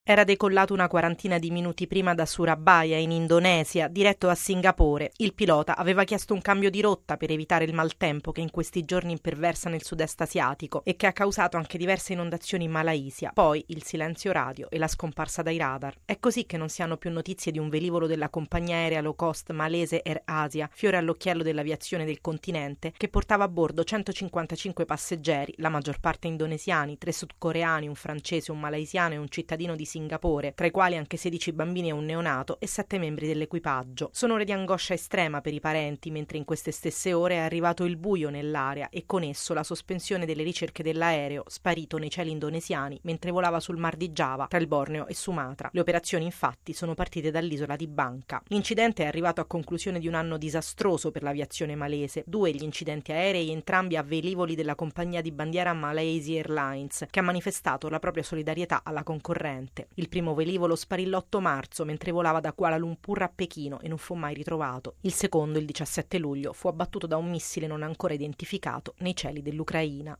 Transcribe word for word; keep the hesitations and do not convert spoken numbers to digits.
Era decollato una quarantina di minuti prima da Surabaya, in Indonesia, diretto a Singapore. Il pilota aveva chiesto un cambio di rotta per evitare il maltempo che in questi giorni imperversa nel sud-est asiatico e che ha causato anche diverse inondazioni in Malaysia. Poi il silenzio radio e la scomparsa dai radar. È così che non si hanno più notizie di un velivolo della compagnia aerea low cost malese Air Asia, fiore all'occhiello dell'aviazione del continente, che portava a bordo centocinquantacinque passeggeri, la maggior parte indonesiani, tre sudcoreani, un francese, un malaysiano e un cittadino di Singapore, tra i quali anche sedici bambini e un neonato e sette membri dell'equipaggio. Sono ore di angoscia estrema per i parenti, mentre in queste stesse ore è arrivato il buio nell'area e con esso la sospensione delle ricerche dell'aereo sparito nei cieli indonesiani mentre volava sul mar di Giava tra il Borneo e Sumatra. Le operazioni infatti sono partite dall'isola di Bangka. L'incidente è arrivato a conclusione di un anno disastroso per l'aviazione malese. Due gli incidenti aerei, entrambi a velivoli della compagnia di bandiera Malaysia Airlines, che ha manifestato la propria solidarietà alla concorrente. Il primo velivolo sparì l'otto marzo mentre volava da Kuala Lumpur a Pechino e non fu mai ritrovato. Il secondo, il diciassette luglio, fu abbattuto da un missile non ancora identificato nei cieli dell'Ucraina.